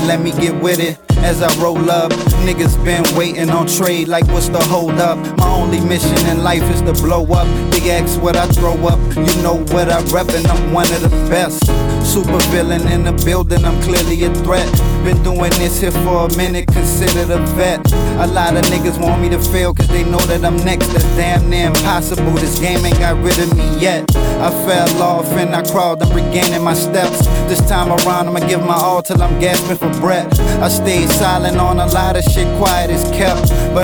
let me get with it. As I roll up, niggas been waiting on trade like what's the hold up? My only mission in life is to blow up. Big X what I throw up, you know what I rep and I'm one of the best. Super villain in the building, I'm clearly a threat. Been doing this here for a minute, considered a vet. A lot of niggas want me to fail cause they know that I'm next. That's damn near impossible, this game ain't got rid of me yet. I fell off and I crawled, I'm regaining my steps. This time around I'ma give my all till I'm gasping for breath. I stayed silent on a lot of shit, quiet as kept. But